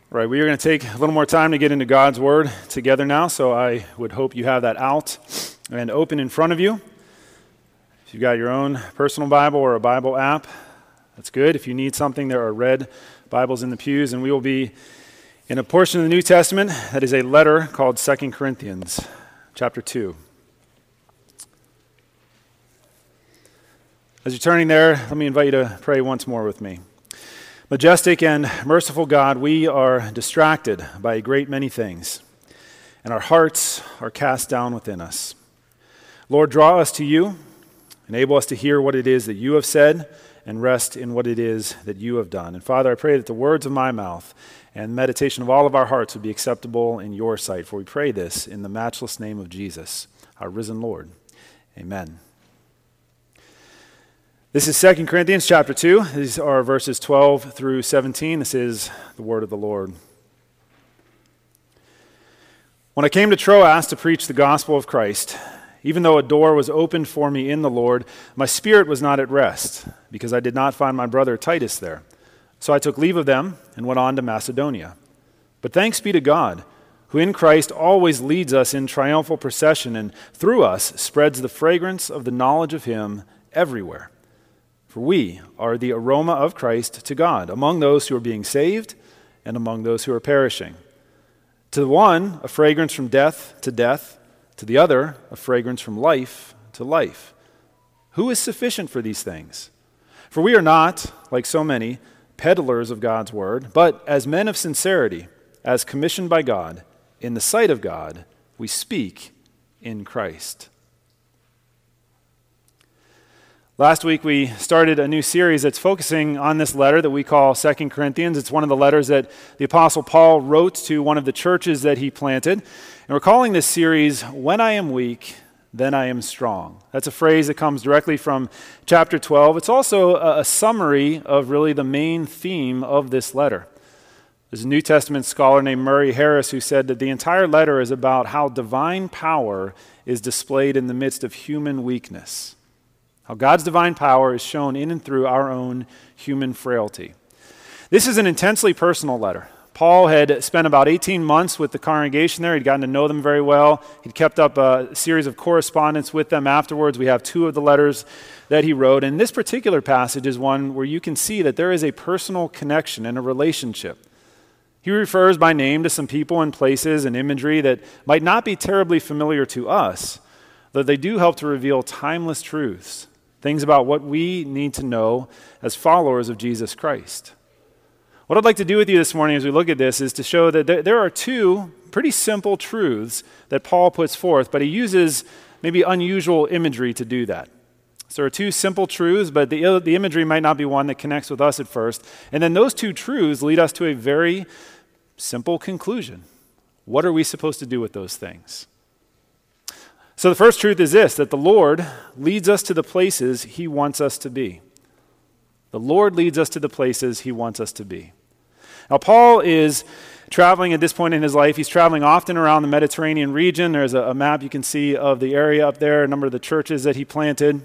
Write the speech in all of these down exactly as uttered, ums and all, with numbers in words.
Right, we are going to take a little more time to get into God's Word together now, so I would hope you have that out and open in front of you. If you've got your own personal Bible or a Bible app, that's good. If you need something, there are red Bibles in the pews, and we will be in a portion of the New Testament that is a letter called Second Corinthians, chapter two. As you're turning there, let me invite you to pray once more with me. Majestic and merciful God, we are distracted by a great many things, and our hearts are cast down within us. Lord, draw us to you, enable us to hear what it is that you have said, and rest in what it is that you have done. And Father, I pray that the words of my mouth and meditation of all of our hearts would be acceptable in your sight, for we pray this in the matchless name of Jesus, our risen Lord. Amen. This is Second Corinthians chapter two. These are verses twelve through seventeen. This is the word of the Lord. When I came to Troas to preach the gospel of Christ, even though a door was opened for me in the Lord, my spirit was not at rest, because I did not find my brother Titus there. So I took leave of them and went on to Macedonia. But thanks be to God, who in Christ always leads us in triumphal procession, and through us spreads the fragrance of the knowledge of him everywhere. For we are the aroma of Christ to God, among those who are being saved and among those who are perishing. To the one, a fragrance from death to death, to the other, a fragrance from life to life. Who is sufficient for these things? For we are not, like so many, peddlers of God's word, but as men of sincerity, as commissioned by God, in the sight of God, we speak in Christ. Last week we started a new series that's focusing on this letter that we call Second Corinthians. It's one of the letters that the Apostle Paul wrote to one of the churches that he planted. And we're calling this series, When I Am Weak, Then I Am Strong. That's a phrase that comes directly from chapter twelve. It's also a, a summary of really the main theme of this letter. There's a New Testament scholar named Murray Harris who said that the entire letter is about how divine power is displayed in the midst of human weakness. How God's divine power is shown in and through our own human frailty. This is an intensely personal letter. Paul had spent about eighteen months with the congregation there. He'd gotten to know them very well. He'd kept up a series of correspondence with them afterwards. We have two of the letters that he wrote. And this particular passage is one where you can see that there is a personal connection and a relationship. He refers by name to some people and places and imagery that might not be terribly familiar to us, though they do help to reveal timeless truths. Things about what we need to know as followers of Jesus Christ. What I'd like to do with you this morning as we look at this is to show that there, there are two pretty simple truths that Paul puts forth, but he uses maybe unusual imagery to do that. So there are two simple truths, but the, the imagery might not be one that connects with us at first. And then those two truths lead us to a very simple conclusion. What are we supposed to do with those things? So the first truth is this, that the Lord leads us to the places he wants us to be. The Lord leads us to the places he wants us to be. Now, Paul is traveling at this point in his life. He's traveling often around the Mediterranean region. There's a, a map you can see of the area up there, a number of the churches that he planted.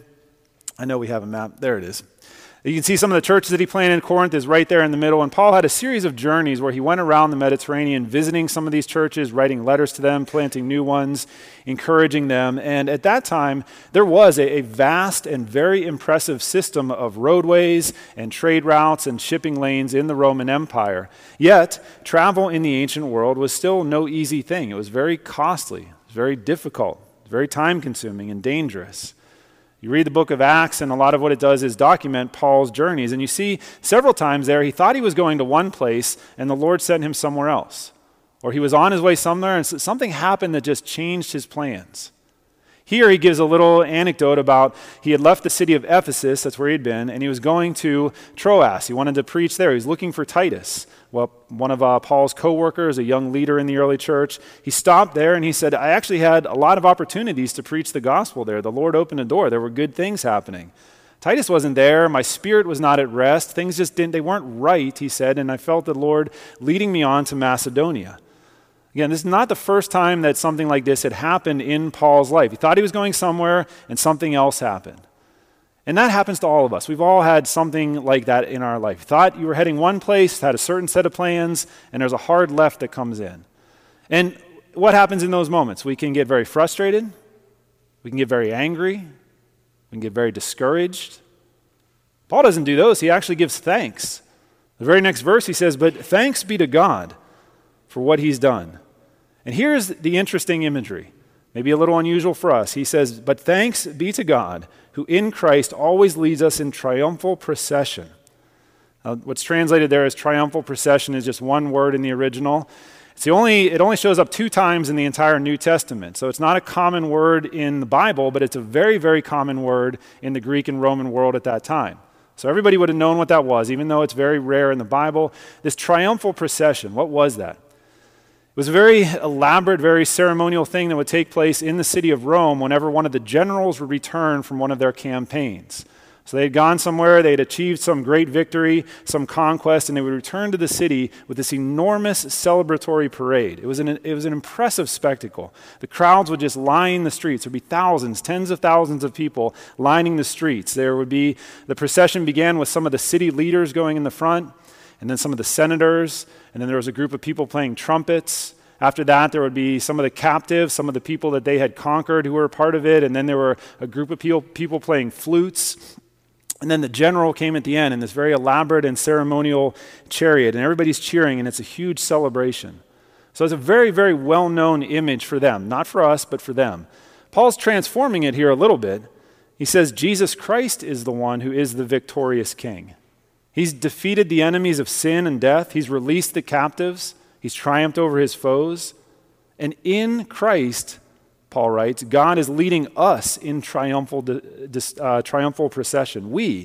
I know we have a map. There it is. You can see some of the churches that he planted in Corinth is right there in the middle. And Paul had a series of journeys where he went around the Mediterranean, visiting some of these churches, writing letters to them, planting new ones, encouraging them. And at that time, there was a, a vast and very impressive system of roadways and trade routes and shipping lanes in the Roman Empire. Yet, travel in the ancient world was still no easy thing. It was very costly, it was very difficult, very time-consuming and dangerous. You read the book of Acts, and a lot of what it does is document Paul's journeys. And you see several times there, he thought he was going to one place, and the Lord sent him somewhere else. Or he was on his way somewhere, and something happened that just changed his plans. Here he gives a little anecdote about he had left the city of Ephesus, that's where he had been, and he was going to Troas. He wanted to preach there. He was looking for Titus, well, one of uh, Paul's co-workers, a young leader in the early church. He stopped there and he said, I actually had a lot of opportunities to preach the gospel there. The Lord opened a door. There were good things happening. Titus wasn't there. My spirit was not at rest. Things just didn't, they weren't right, he said, and I felt the Lord leading me on to Macedonia. Again, this is not the first time that something like this had happened in Paul's life. He thought he was going somewhere and something else happened. And that happens to all of us. We've all had something like that in our life. Thought you were heading one place, had a certain set of plans, and there's a hard left that comes in. And what happens in those moments? We can get very frustrated. We can get very angry. We can get very discouraged. Paul doesn't do those. He actually gives thanks. The very next verse he says, "But thanks be to God for what he's done." And here's the interesting imagery, maybe a little unusual for us. He says, "But thanks be to God, who in Christ always leads us in triumphal procession." Now, what's translated there as triumphal procession is just one word in the original. It's the only, it only shows up two times in the entire New Testament. So it's not a common word in the Bible, but it's a very, very common word in the Greek and Roman world at that time. So everybody would have known what that was, even though it's very rare in the Bible. This triumphal procession, what was that? It was a very elaborate, very ceremonial thing that would take place in the city of Rome whenever one of the generals would return from one of their campaigns. So they had gone somewhere, they had achieved some great victory, some conquest, and they would return to the city with this enormous celebratory parade. It was an, it was an impressive spectacle. The crowds would just line the streets. There would be thousands, tens of thousands of people lining the streets. There would be, the procession began with some of the city leaders going in the front, and then some of the senators, and then there was a group of people playing trumpets. After that, there would be some of the captives, some of the people that they had conquered who were a part of it, and then there were a group of people, people playing flutes. And then the general came at the end in this very elaborate and ceremonial chariot, and everybody's cheering, and it's a huge celebration. So it's a very, very well-known image for them, not for us, but for them. Paul's transforming it here a little bit. He says Jesus Christ is the one who is the victorious king. He's defeated the enemies of sin and death. He's released the captives. He's triumphed over his foes. And in Christ, Paul writes, God is leading us in triumphal, uh, triumphal procession. We,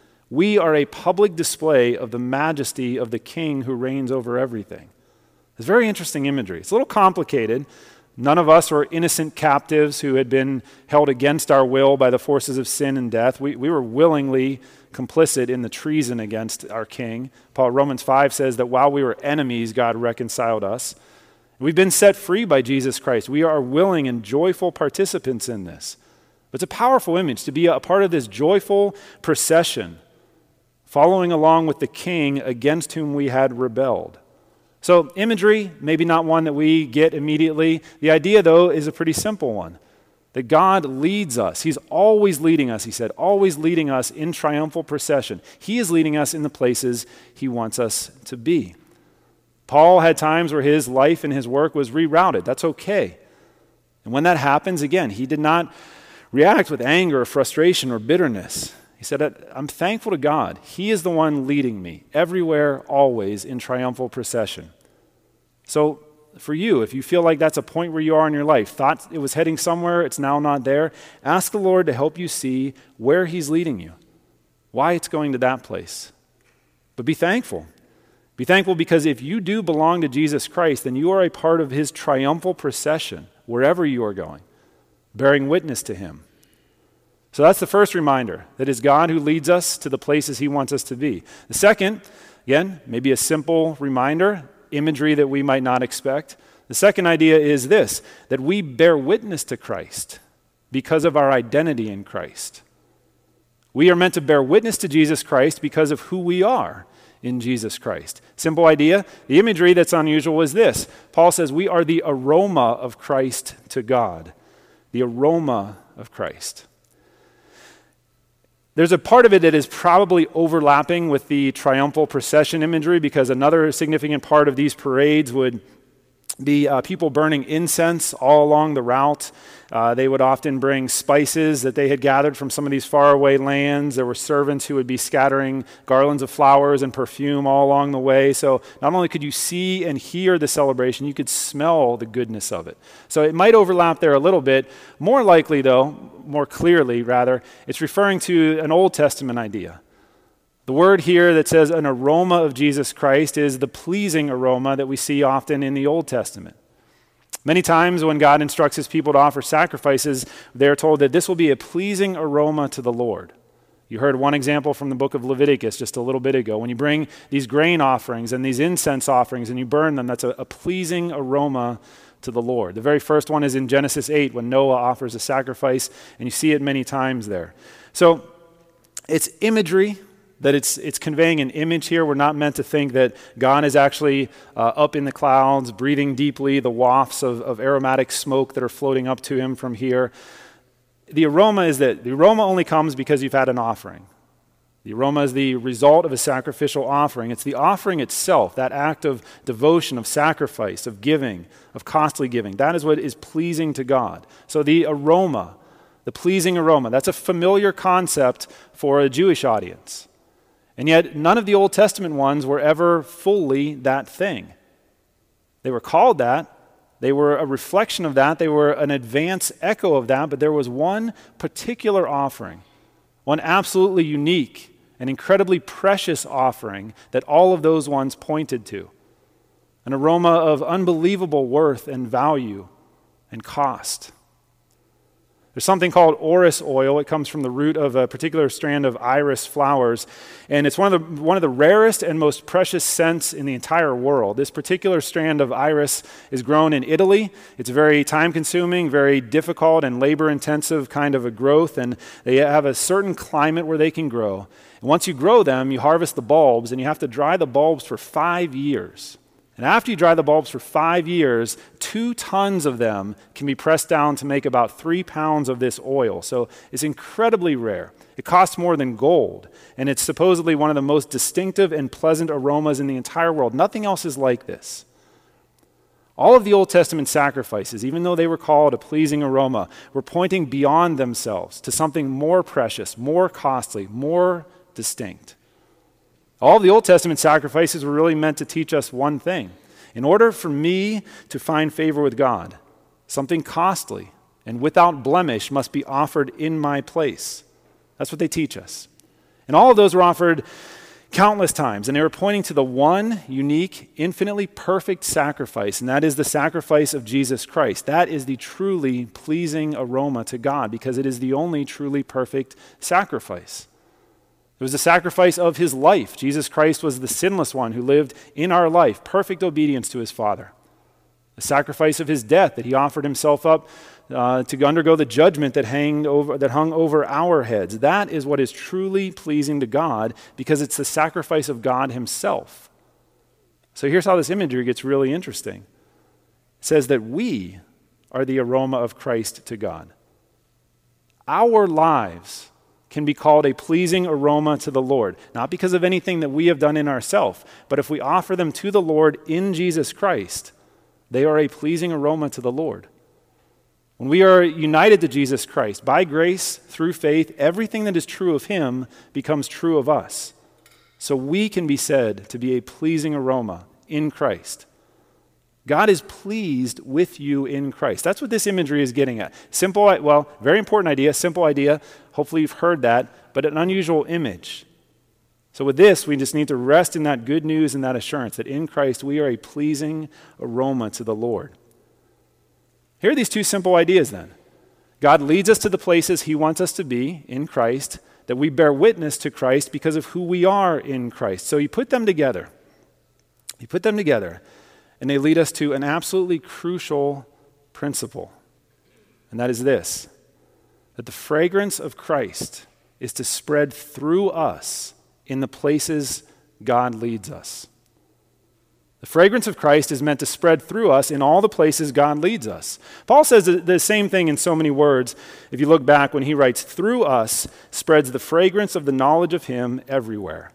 we are a public display of the majesty of the King who reigns over everything. It's very interesting imagery. It's a little complicated. None of us were innocent captives who had been held against our will by the forces of sin and death. We, we were willingly complicit in the treason against our King. Paul, Romans five says that while we were enemies, God reconciled us. We've been set free by Jesus Christ. We are willing and joyful participants in this. It's a powerful image to be a part of this joyful procession, following along with the King against whom we had rebelled. So imagery, maybe not one that we get immediately. The idea, though, is a pretty simple one. That God leads us. He's always leading us, he said, always leading us in triumphal procession. He is leading us in the places he wants us to be. Paul had times where his life and his work was rerouted. That's okay. And when that happens, again, he did not react with anger or frustration or bitterness. He said, I'm thankful to God. He is the one leading me everywhere, always in triumphal procession. So for you, if you feel like that's a point where you are in your life, thought it was heading somewhere, it's now not there, ask the Lord to help you see where he's leading you, why it's going to that place. But be thankful. Be thankful because if you do belong to Jesus Christ, then you are a part of his triumphal procession wherever you are going, bearing witness to him. So that's the first reminder, that it's God who leads us to the places he wants us to be. The second, again, maybe a simple reminder, imagery that we might not expect. The second idea is this, that we bear witness to Christ because of our identity in Christ. We are meant to bear witness to Jesus Christ because of who we are in Jesus Christ. Simple idea. The imagery that's unusual is this. Paul says we are the aroma of Christ to God. The aroma of Christ. There's a part of it that is probably overlapping with the triumphal procession imagery because another significant part of these parades would be uh, people burning incense all along the route. Uh, they would often bring spices that they had gathered from some of these faraway lands. There were servants who would be scattering garlands of flowers and perfume all along the way. So not only could you see and hear the celebration, you could smell the goodness of it. So it might overlap there a little bit. More likely, though, more clearly, rather, it's referring to an Old Testament idea. The word here that says an aroma of Jesus Christ is the pleasing aroma that we see often in the Old Testament. Many times when God instructs his people to offer sacrifices, they're told that this will be a pleasing aroma to the Lord. You heard one example from the book of Leviticus just a little bit ago. When you bring these grain offerings and these incense offerings and you burn them, that's a, a pleasing aroma to the Lord. The very first one is in Genesis eight when Noah offers a sacrifice, and you see it many times there. So It's imagery, that it's it's conveying an image here. We're not meant to think that God is actually uh, up in the clouds, breathing deeply, the wafts of, of aromatic smoke that are floating up to him from here. The aroma is that the aroma only comes because you've had an offering. The aroma is the result of a sacrificial offering. It's the offering itself, that act of devotion, of sacrifice, of giving, of costly giving. That is what is pleasing to God. So the aroma, the pleasing aroma, that's a familiar concept for a Jewish audience. And yet none of the Old Testament ones were ever fully that thing. They were called that. They were a reflection of that. They were an advance echo of that. But there was one particular offering, one absolutely unique an incredibly precious offering that all of those ones pointed to. An aroma of unbelievable worth and value and cost. There's something called orris oil. It comes from the root of a particular strand of iris flowers, and it's one of the one of the rarest and most precious scents in the entire world. This particular strand of iris is grown in Italy. It's very time-consuming, very difficult and labor-intensive kind of a growth, and they have a certain climate where they can grow. And once you grow them, you harvest the bulbs, and you have to dry the bulbs for five years. And after you dry the bulbs for five years, two tons of them can be pressed down to make about three pounds of this oil. So it's incredibly rare. It costs more than gold. And it's supposedly one of the most distinctive and pleasant aromas in the entire world. Nothing else is like this. All of the Old Testament sacrifices, even though they were called a pleasing aroma, were pointing beyond themselves to something more precious, more costly, more distinct. All the Old Testament sacrifices were really meant to teach us one thing. In order for me to find favor with God, something costly and without blemish must be offered in my place. That's what they teach us. And all of those were offered countless times, and they were pointing to the one unique, infinitely perfect sacrifice, and that is the sacrifice of Jesus Christ. That is the truly pleasing aroma to God, because it is the only truly perfect sacrifice. It was the sacrifice of his life. Jesus Christ was the sinless one who lived in our life, perfect obedience to his Father. The sacrifice of his death, that he offered himself up uh, to undergo the judgment that, hanged over, that hung over our heads. That is what is truly pleasing to God, because it's the sacrifice of God himself. So here's how this imagery gets really interesting. It says that we are the aroma of Christ to God. Our lives can be called a pleasing aroma to the Lord, not because of anything that we have done in ourselves, but if we offer them to the Lord in Jesus Christ, they are a pleasing aroma to the Lord. When we are united to Jesus Christ, by grace, through faith, everything that is true of him becomes true of us. So we can be said to be a pleasing aroma in Christ. God is pleased with you in Christ. That's what this imagery is getting at. Simple, well, very important idea, simple idea. Hopefully you've heard that, but an unusual image. So with this, we just need to rest in that good news and that assurance that in Christ we are a pleasing aroma to the Lord. Here are these two simple ideas then. God leads us to the places he wants us to be in Christ, that we bear witness to Christ because of who we are in Christ. So you put them together. You put them together. And they lead us to an absolutely crucial principle. And that is this, that the fragrance of Christ is to spread through us in the places God leads us. The fragrance of Christ is meant to spread through us in all the places God leads us. Paul says the same thing in so many words. If you look back when he writes, through us spreads the fragrance of the knowledge of him everywhere.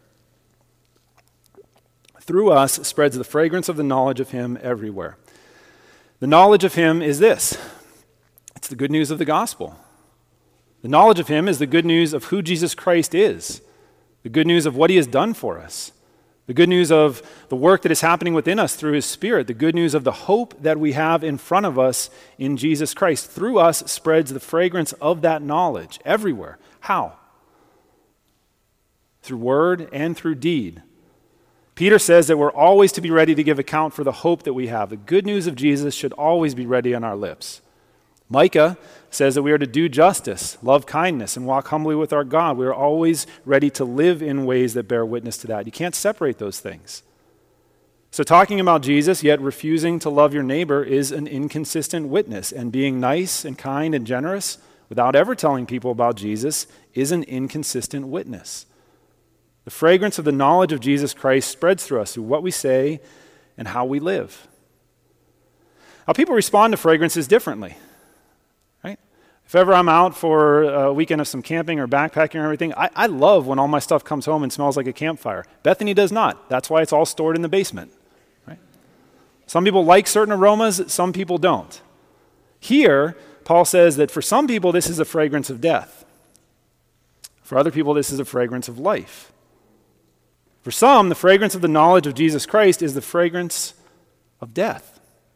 Through us spreads the fragrance of the knowledge of him everywhere. The knowledge of him is this. It's the good news of the gospel. The knowledge of him is the good news of who Jesus Christ is. The good news of what he has done for us. The good news of the work that is happening within us through his Spirit. The good news of the hope that we have in front of us in Jesus Christ. Through us spreads the fragrance of that knowledge everywhere. How? Through word and through deed. Peter says that we're always to be ready to give account for the hope that we have. The good news of Jesus should always be ready on our lips. Micah says that we are to do justice, love kindness, and walk humbly with our God. We are always ready to live in ways that bear witness to that. You can't separate those things. So talking about Jesus, yet refusing to love your neighbor is an inconsistent witness. And being nice and kind and generous, without ever telling people about Jesus is an inconsistent witness. The fragrance of the knowledge of Jesus Christ spreads through us through what we say and how we live. Now, people respond to fragrances differently, right? If ever I'm out for a weekend of some camping or backpacking or everything, I, I love when all my stuff comes home and smells like a campfire. Bethany does not. That's why it's all stored in the basement, right? Some people like certain aromas, some people don't. Here, Paul says that for some people, this is a fragrance of death. For other people, this is a fragrance of life. For some, the fragrance of the knowledge of Jesus Christ is the fragrance of death.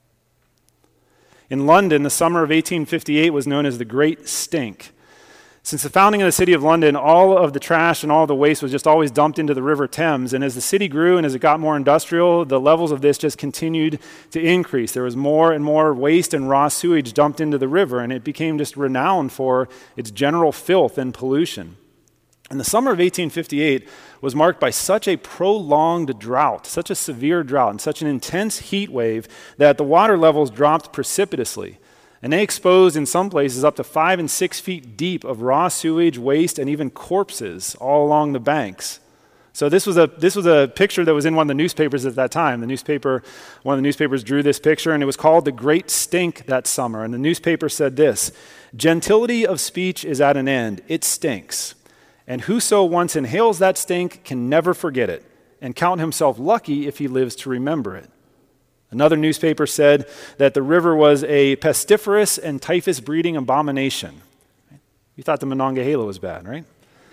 In London, the summer of eighteen fifty-eight was known as the Great Stink. Since the founding of the city of London, all of the trash and all of the waste was just always dumped into the River Thames. And as the city grew and as it got more industrial, the levels of this just continued to increase. There was more and more waste and raw sewage dumped into the river, and it became just renowned for its general filth and pollution. And the summer of eighteen fifty-eight was marked by such a prolonged drought, such a severe drought, and such an intense heat wave that the water levels dropped precipitously. And they exposed in some places up to five and six feet deep of raw sewage, waste, and even corpses all along the banks. So this was a this was a picture that was in one of the newspapers at that time. The newspaper, one of the newspapers drew this picture, and it was called The Great Stink that summer. And the newspaper said this: "Gentility of speech is at an end. It stinks. And whoso once inhales that stink can never forget it, and count himself lucky if he lives to remember it." Another newspaper said that the river was a pestiferous and typhus-breeding abomination. You thought the Monongahela was bad, right?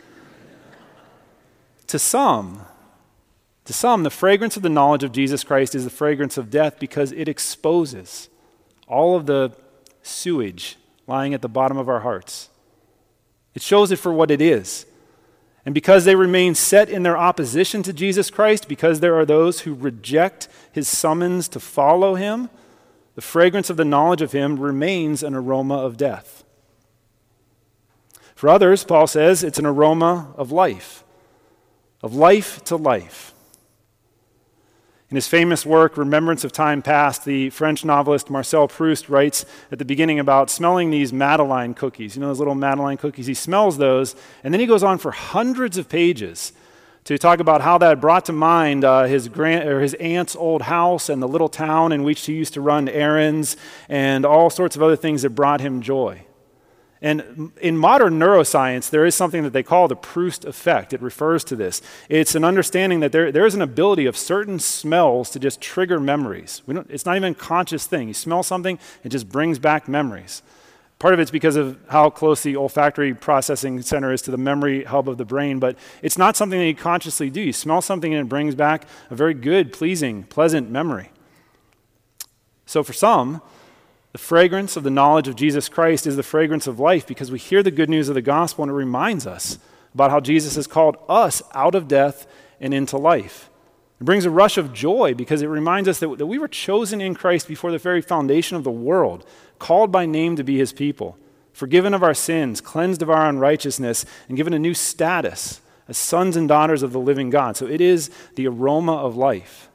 To some, to some, the fragrance of the knowledge of Jesus Christ is the fragrance of death because it exposes all of the sewage lying at the bottom of our hearts. It shows it for what it is. And because they remain set in their opposition to Jesus Christ, because there are those who reject his summons to follow him, the fragrance of the knowledge of him remains an aroma of death. For others, Paul says, it's an aroma of life, of life to life. In his famous work, Remembrance of Time Past, the French novelist Marcel Proust writes at the beginning about smelling these Madeleine cookies. You know those little Madeleine cookies? He smells those, and then he goes on for hundreds of pages to talk about how that brought to mind uh, his grand or his aunt's old house and the little town in which he used to run errands and all sorts of other things that brought him joy. And in modern neuroscience, there is something that they call the Proust effect. It refers to this. It's an understanding that there, there is an ability of certain smells to just trigger memories. We don't, it's not even a conscious thing. You smell something, it just brings back memories. Part of it's because of how close the olfactory processing center is to the memory hub of the brain, but it's not something that you consciously do. You smell something and it brings back a very good, pleasing, pleasant memory. So for some, the fragrance of the knowledge of Jesus Christ is the fragrance of life because we hear the good news of the gospel and it reminds us about how Jesus has called us out of death and into life. It brings a rush of joy because it reminds us that, that we were chosen in Christ before the very foundation of the world, called by name to be his people, forgiven of our sins, cleansed of our unrighteousness, and given a new status as sons and daughters of the living God. So it is the aroma of life.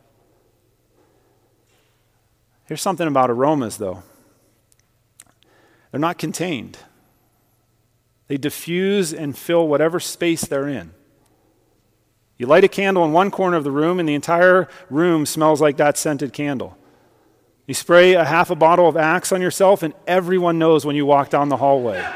Here's something about aromas, though. They're not contained. They diffuse and fill whatever space they're in. You light a candle in one corner of the room, and the entire room smells like that scented candle. You spray a half a bottle of Axe on yourself, and everyone knows when you walk down the hallway.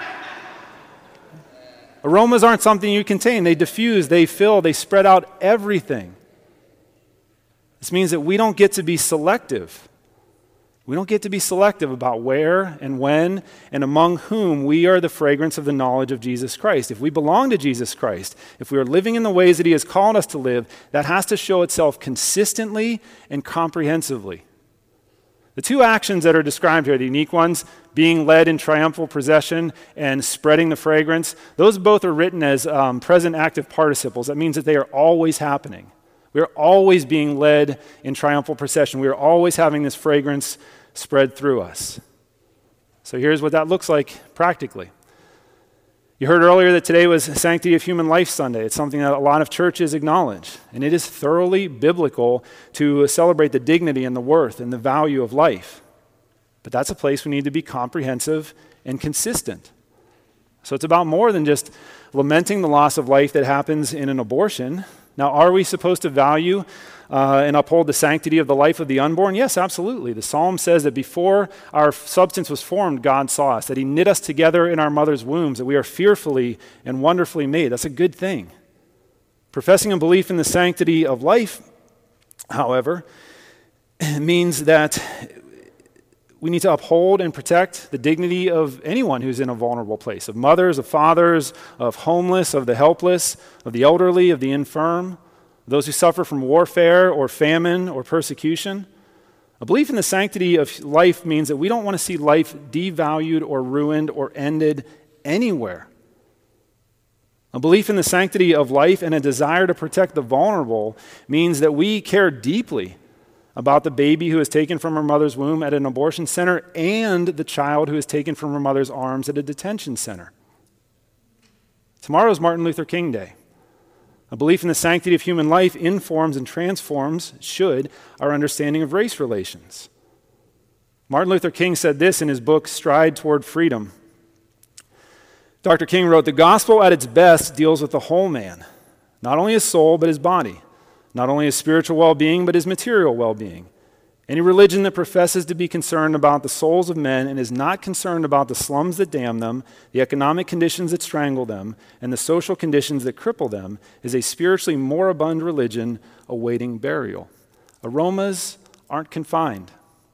Aromas aren't something you contain. They diffuse, they fill, they spread out everything. This means that we don't get to be selective. We don't get to be selective about where and when and among whom we are the fragrance of the knowledge of Jesus Christ. If we belong to Jesus Christ, if we are living in the ways that he has called us to live, that has to show itself consistently and comprehensively. The two actions that are described here, the unique ones, being led in triumphal procession and spreading the fragrance, those both are written as um, present active participles. That means that they are always happening. We are always being led in triumphal procession. We are always having this fragrance spread through us. So here's what that looks like practically. You heard earlier that today was Sanctity of Human Life Sunday. It's something that a lot of churches acknowledge. And it is thoroughly biblical to celebrate the dignity and the worth and the value of life. But that's a place we need to be comprehensive and consistent. So it's about more than just lamenting the loss of life that happens in an abortion. Now, are we supposed to value uh, and uphold the sanctity of the life of the unborn? Yes, absolutely. The Psalm says that before our substance was formed, God saw us, that he knit us together in our mother's wombs, that we are fearfully and wonderfully made. That's a good thing. Professing a belief in the sanctity of life, however, means that we need to uphold and protect the dignity of anyone who's in a vulnerable place, of mothers, of fathers, of homeless, of the helpless, of the elderly, of the infirm, those who suffer from warfare or famine or persecution. A belief in the sanctity of life means that we don't want to see life devalued or ruined or ended anywhere. A belief in the sanctity of life and a desire to protect the vulnerable means that we care deeply about the baby who is taken from her mother's womb at an abortion center and the child who is taken from her mother's arms at a detention center. Tomorrow is Martin Luther King Day. A belief in the sanctity of human life informs and transforms, should, our understanding of race relations. Martin Luther King said this in his book, Stride Toward Freedom. Doctor King wrote, "The gospel at its best deals with the whole man, not only his soul, but his body. Not only his spiritual well-being, but his material well-being. Any religion that professes to be concerned about the souls of men and is not concerned about the slums that damn them, the economic conditions that strangle them, and the social conditions that cripple them is a spiritually moribund religion awaiting burial." Aromas aren't confined.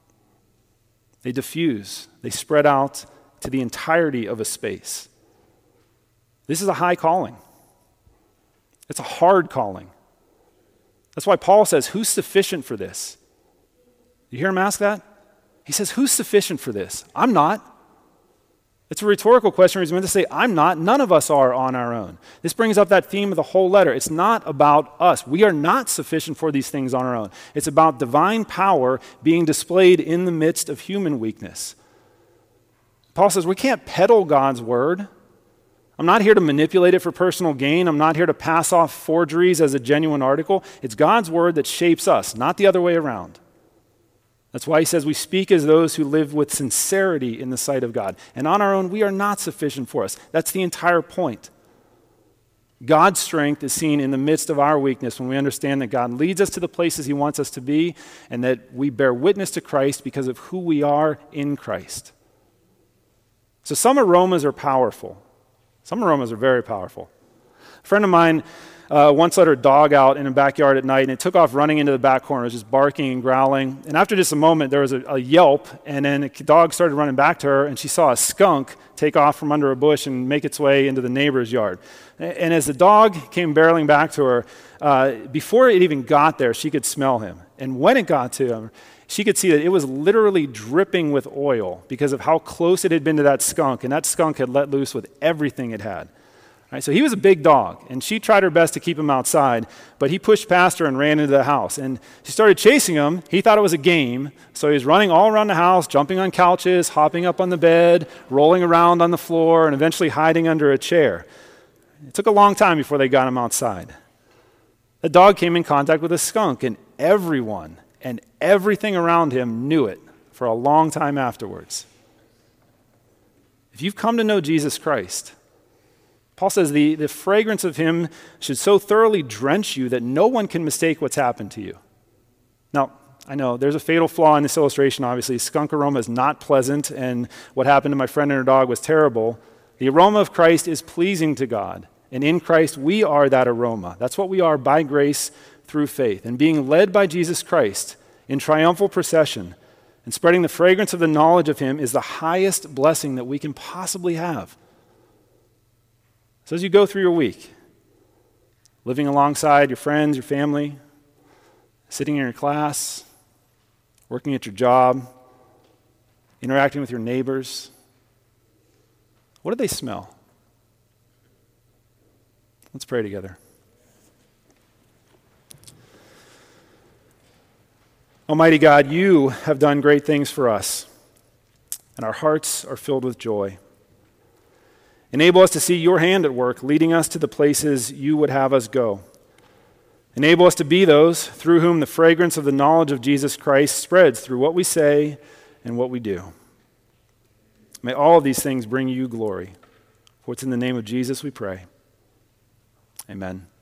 They diffuse. They spread out to the entirety of a space. This is a high calling. It's a hard calling. That's why Paul says, who's sufficient for this? You hear him ask that? He says, who's sufficient for this? I'm not. It's a rhetorical question where he's meant to say, I'm not. None of us are on our own. This brings up that theme of the whole letter. It's not about us. We are not sufficient for these things on our own. It's about divine power being displayed in the midst of human weakness. Paul says, we can't peddle God's word. I'm not here to manipulate it for personal gain. I'm not here to pass off forgeries as a genuine article. It's God's word that shapes us, not the other way around. That's why he says we speak as those who live with sincerity in the sight of God. And on our own, we are not sufficient for us. That's the entire point. God's strength is seen in the midst of our weakness when we understand that God leads us to the places he wants us to be and that we bear witness to Christ because of who we are in Christ. So some aromas are powerful. Some aromas are very powerful. A friend of mine uh, once let her dog out in a backyard at night, and it took off running into the back corner. It was just barking and growling. And after just a moment, there was a, a yelp, and then the dog started running back to her, and she saw a skunk take off from under a bush and make its way into the neighbor's yard. And as the dog came barreling back to her, uh, before it even got there, she could smell him. And when it got to him, she could see that it was literally dripping with oil because of how close it had been to that skunk, and that skunk had let loose with everything it had. All right, so he was a big dog, and she tried her best to keep him outside, but he pushed past her and ran into the house. And she started chasing him. He thought it was a game, so he was running all around the house, jumping on couches, hopping up on the bed, rolling around on the floor, and eventually hiding under a chair. It took a long time before they got him outside. The dog came in contact with a skunk, and everyone and everything around him knew it for a long time afterwards. If you've come to know Jesus Christ, Paul says the, the fragrance of him should so thoroughly drench you that no one can mistake what's happened to you. Now, I know there's a fatal flaw in this illustration, obviously. Skunk aroma is not pleasant, and what happened to my friend and her dog was terrible. The aroma of Christ is pleasing to God, and in Christ we are that aroma. That's what we are by grace through faith. And being led by Jesus Christ in triumphal procession and spreading the fragrance of the knowledge of him is the highest blessing that we can possibly have. So as you go through your week, living alongside your friends, your family, sitting in your class, working at your job, interacting with your neighbors, what do they smell? Let's pray together. Almighty God, you have done great things for us, and our hearts are filled with joy. Enable us to see your hand at work, leading us to the places you would have us go. Enable us to be those through whom the fragrance of the knowledge of Jesus Christ spreads through what we say and what we do. May all of these things bring you glory. For it's in the name of Jesus we pray. Amen.